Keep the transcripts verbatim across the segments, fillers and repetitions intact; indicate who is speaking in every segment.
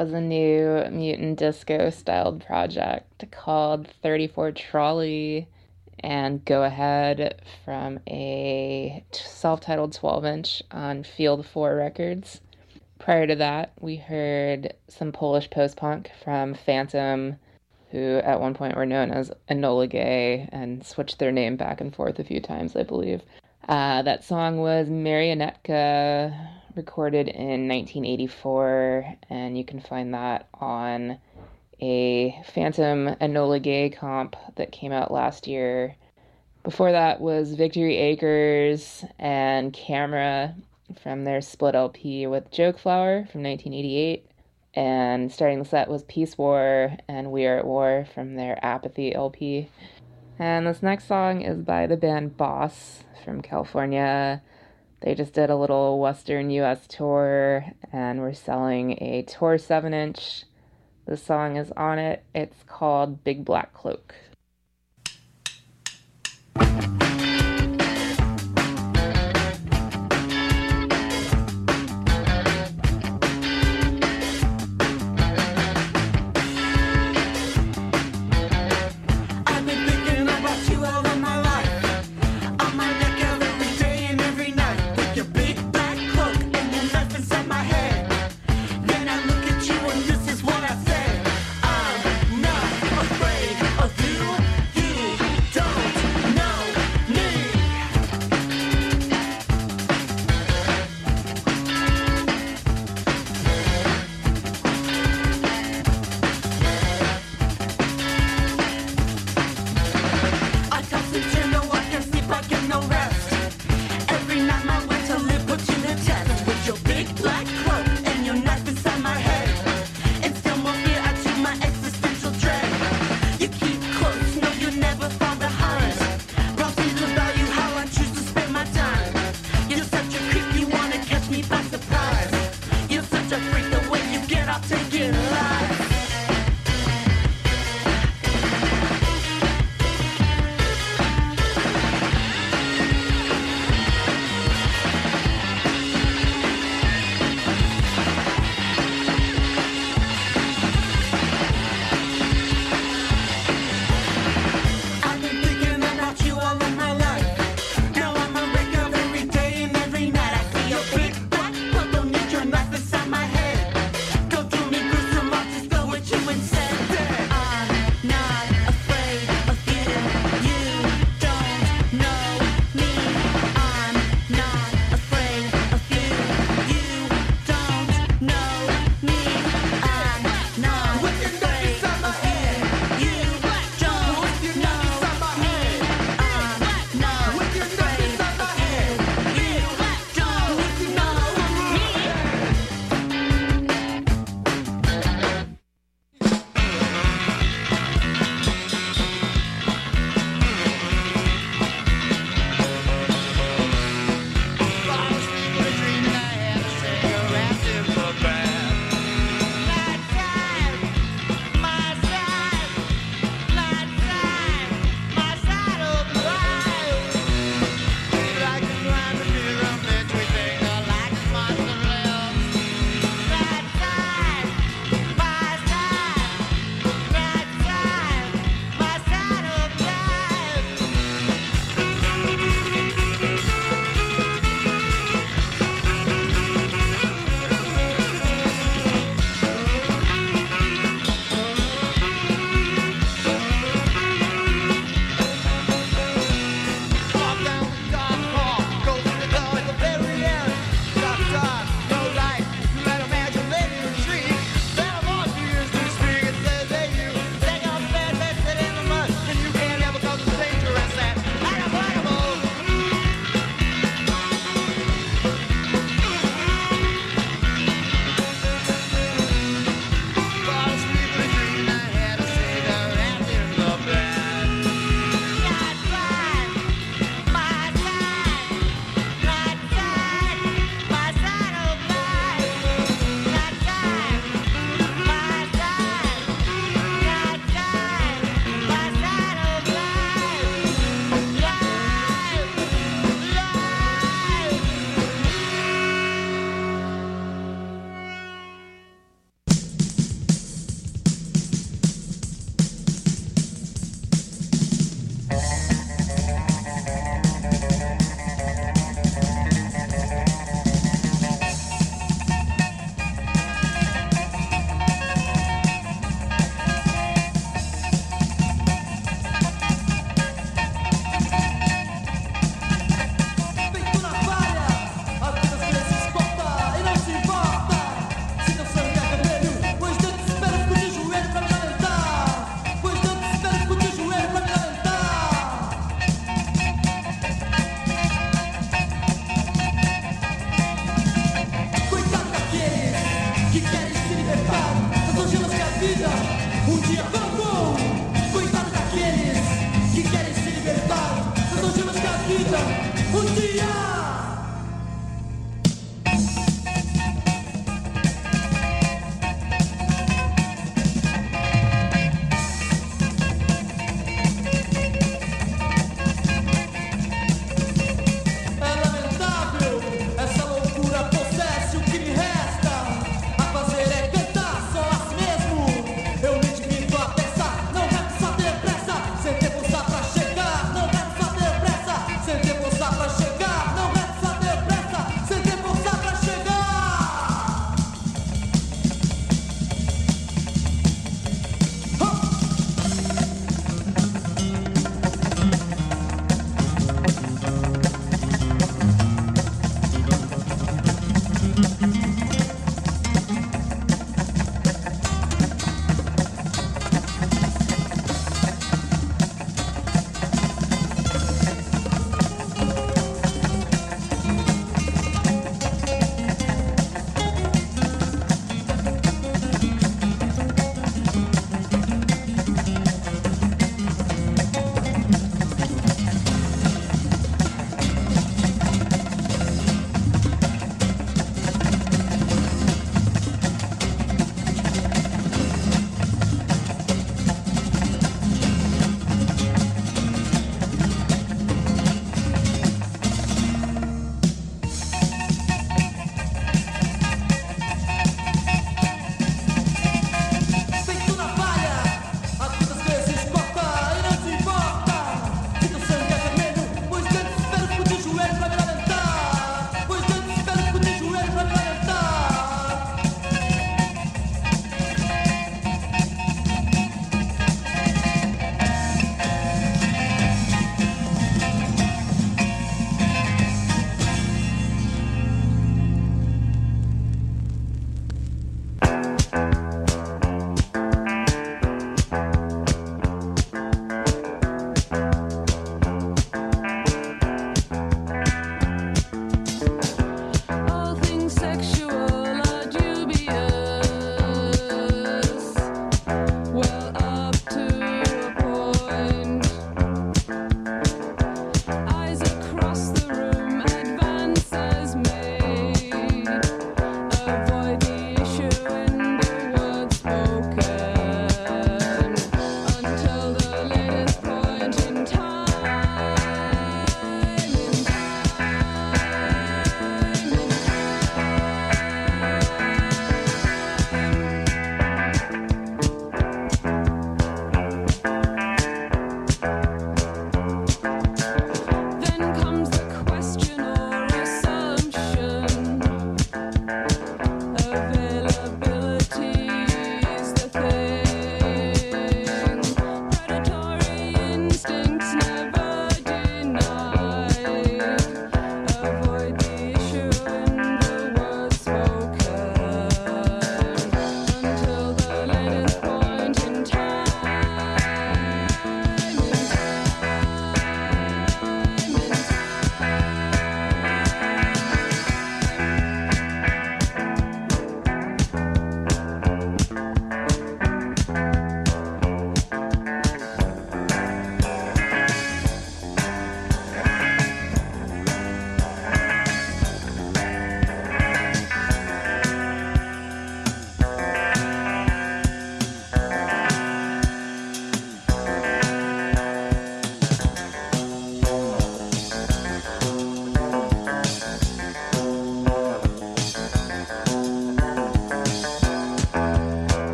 Speaker 1: was a new Mutant Disco styled project called thirty-four Trolley and Go Ahead from a self-titled twelve inch on Field four Records. Prior to that, we heard some Polish post-punk from Phantom, who at one point were known as Enola Gay and switched their name back and forth a few times, I believe. Uh, that song was Marionetka, recorded in nineteen eighty-four, and you can find that on a Phantom Enola Gay comp that came out last year. Before that was Victory Acres and Camera from their split L P with Joke Flower from nineteen eighty-eight. And starting the set was Peace War and We Are at War from their Apathy L P. And this next song is by the band Boss from California. They just did a little Western U S tour and we're selling a tour seven inch. The song is on it. It's called Big Black Cloak.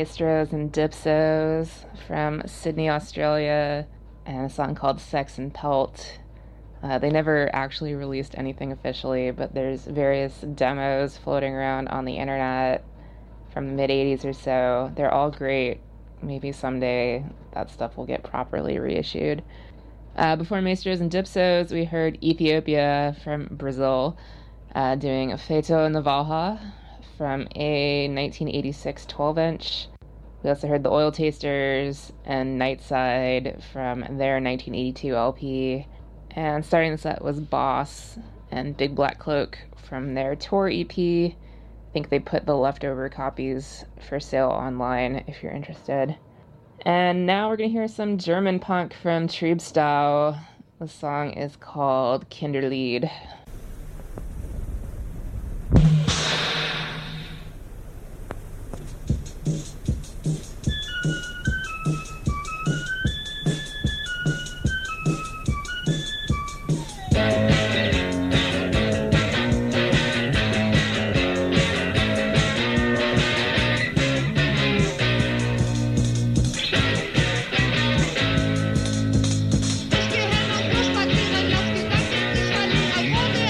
Speaker 1: Maestros and Dipsos from Sydney, Australia, and a song called Sex and Pelt. Uh, they never actually released anything officially, but there's various demos floating around on the internet from the mid eighties or so. They're all great. Maybe someday that stuff will get properly reissued. Uh, before Maestros and Dipsos, we heard Ethiopia from Brazil uh, doing Feito Navalha from a nineteen eighty-six twelve-inch. We also heard the Oil Tasters and Nightside from their nineteen eighty-two L P. And starting the set was Boss and Big Black Cloak from their tour E P. I think they put the leftover copies for sale online if you're interested. And now we're going to hear some German punk from Triebstau. The song is called Kinderlied.
Speaker 2: Ich geh hin und muss spazieren, das Gedanken, ich verliere, wurde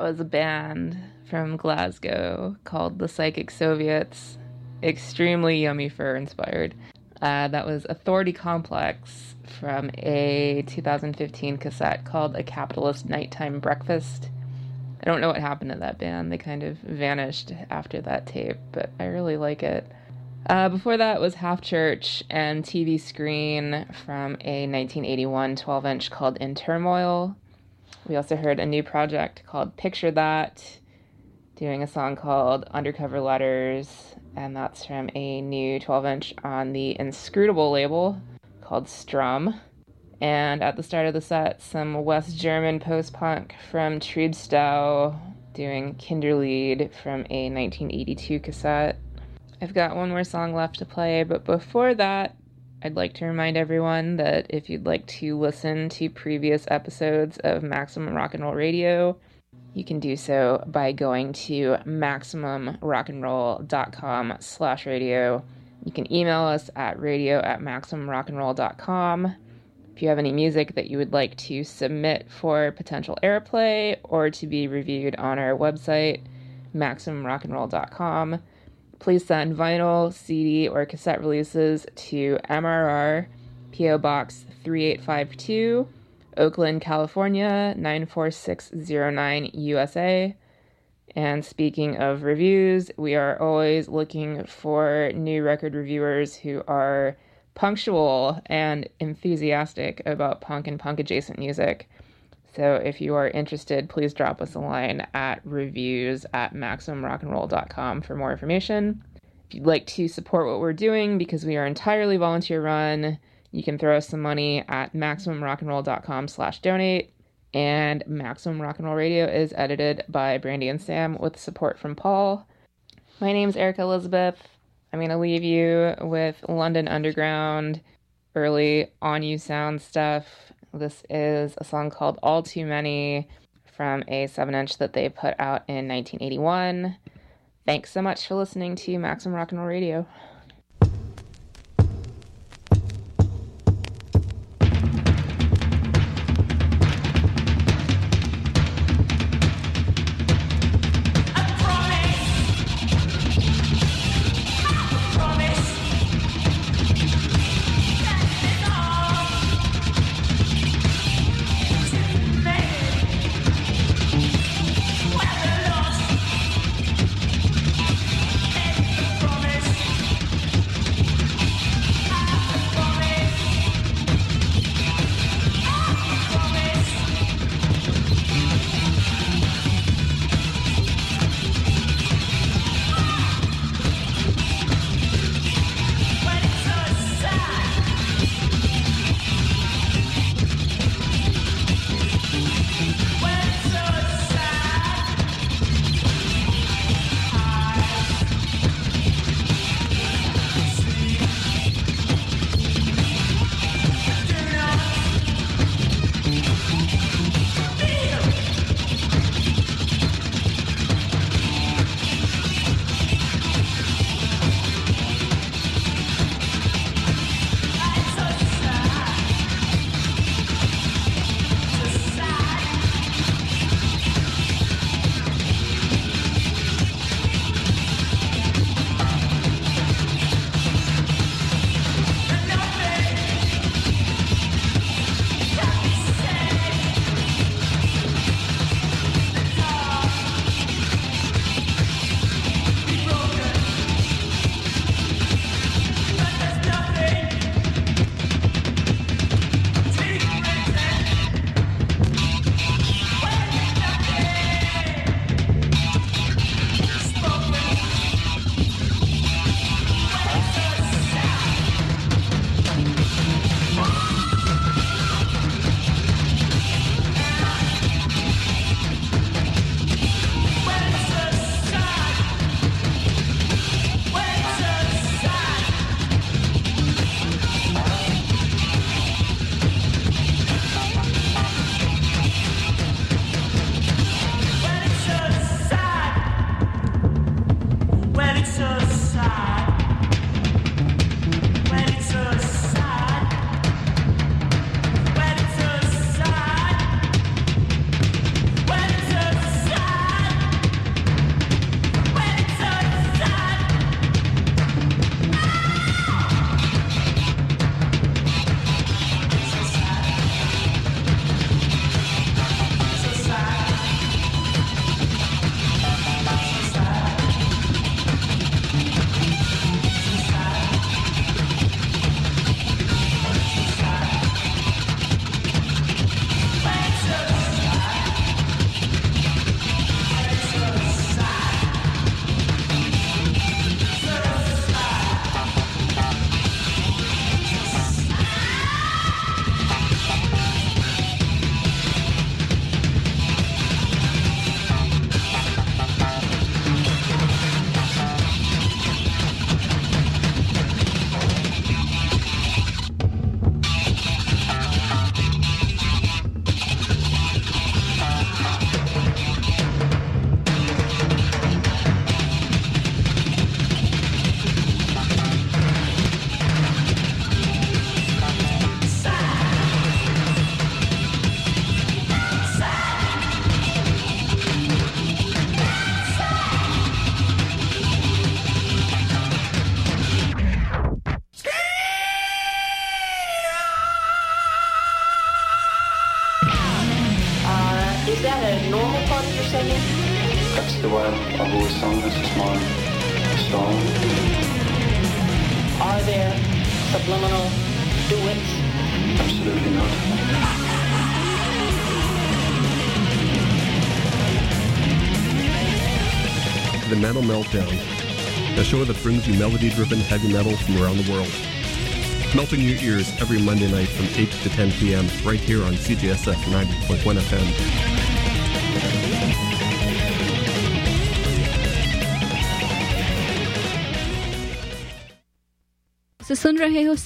Speaker 1: was a band from Glasgow called the Psychic Soviets. Extremely Yummy Fur inspired. Uh, that was Authority Complex from a two thousand fifteen cassette called A Capitalist Nighttime Breakfast. I don't know what happened to that band. They kind of vanished after that tape, but I really like it. Uh, before that was Half Church and T V Screen from a nineteen eighty-one twelve-inch called In Turmoil. We also heard a new project called Picture That, doing a song called Undercover Letters, and that's from a new twelve-inch on the Inscrutable label called Strum. And at the start of the set, some West German post-punk from Triebstau, doing Kinderlied from a nineteen eighty-two cassette. I've got one more song left to play, but before that, I'd like to remind everyone that if you'd like to listen to previous episodes of Maximum Rock and Roll Radio, you can do so by going to maximumrockandroll.com slash radio. You can email us at radio at maximumrockandroll.com. If you have any music that you would like to submit for potential airplay or to be reviewed on our website, maximum rock and roll dot com, please send vinyl, C D, or cassette releases to M R R, P O Box three eight five two, Oakland, California, nine four six zero nine, U S A. And speaking of reviews, we are always looking for new record reviewers who are punctual and enthusiastic about punk and punk-adjacent music. So if you are interested, please drop us a line at reviews at maximum rock and roll dot com for more information. If you'd like to support what we're doing, because we are entirely volunteer run, you can throw us some money at maximumrockandroll.com slash donate. And Maximum Rock and Roll Radio is edited by Brandy and Sam with support from Paul. My name's Erica Elizabeth. I'm going to leave you with London Underground, early On You Sound stuff. This is a song called All Too Many from a seven-inch that they put out in nineteen eighty-one. Thanks so much for listening to Maximum Rock and Roll Radio.
Speaker 2: Promise singing?
Speaker 3: That's the way I've always sung. This is my style.
Speaker 2: Are there subliminal duets?
Speaker 3: Absolutely not.
Speaker 4: The Metal Meltdown, a show that brings you melody-driven heavy metal from around the world. Melting your ears every Monday night from eight to ten p.m. right here on C J S F ninety point one F M.
Speaker 5: से सुन रहे हो